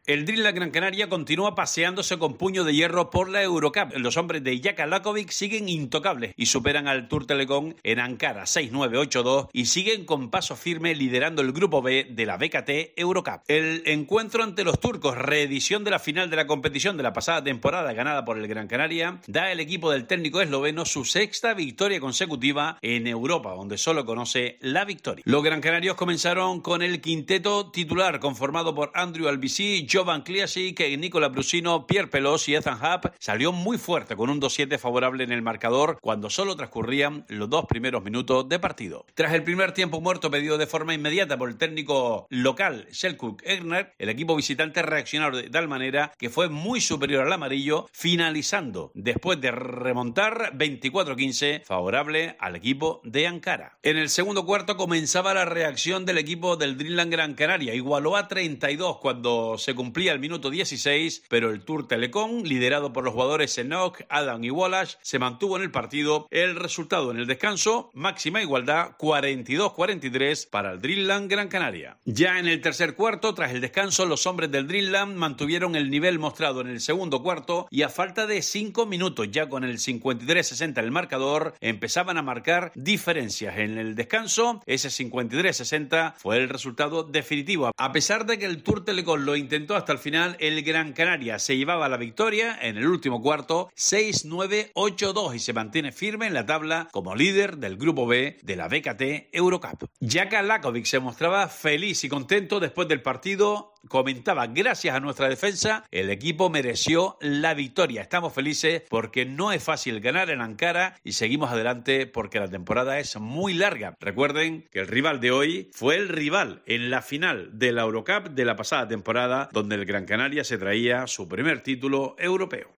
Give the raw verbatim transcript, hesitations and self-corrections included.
El Dreamland Gran Canaria continúa paseándose con puño de hierro por la Eurocup. Los hombres de Jaka Lakovic siguen intocables y superan al Tour Telecom en Ankara seis nueve ocho dos y siguen con paso firme liderando el grupo B de la B K T Eurocup. El encuentro ante los turcos, reedición de la final de la competición de la pasada temporada ganada por el Gran Canaria, da al equipo del técnico esloveno su sexta victoria consecutiva en Europa, donde solo conoce la victoria. Los Gran Canarios comenzaron con el quinteto titular conformado por Andrew Albisi, Jovan Kliasic, Nicola Brusino, Pierre Pelos y Ethan Happ. Salió muy fuerte con un dos siete favorable en el marcador cuando solo transcurrían los dos primeros minutos de partido. Tras el primer tiempo muerto pedido de forma inmediata por el técnico local Selçuk Egner, el equipo visitante reaccionó de tal manera que fue muy superior al amarillo, finalizando después de remontar veinticuatro quince favorable al equipo de Ankara. En el segundo cuarto comenzaba la reacción del equipo del Dreamland Gran Canaria. Igualó a treinta y dos cuando se cumplía el minuto dieciséis, pero el Tour Telecom, liderado por los jugadores Enoch, Adam y Wallace, se mantuvo en el partido. El resultado en el descanso, máxima igualdad, cuarenta y dos cuarenta y tres para el Dreamland Gran Canaria. Ya en el tercer cuarto, tras el descanso, los hombres del Dreamland mantuvieron el nivel mostrado en el segundo cuarto y a falta de cinco minutos, ya con el cincuenta y tres sesenta en el marcador, empezaban a marcar diferencias. En el descanso, ese cincuenta y tres sesenta fue el resultado definitivo. A pesar de que el Tour Telecom lo intentó hasta el final, el Gran Canaria se llevaba la victoria en el último cuarto, seis nueve ocho dos, y se mantiene firme en la tabla como líder del grupo B de la B K T Eurocup. Jaka Lakovic se mostraba feliz y contento después del partido. Comentaba: gracias a nuestra defensa, el equipo mereció la victoria. Estamos felices porque no es fácil ganar en Ankara y seguimos adelante porque la temporada es muy larga. Recuerden que el rival de hoy fue el rival en la final de la Eurocup de la pasada temporada, donde el Gran Canaria se traía su primer título europeo.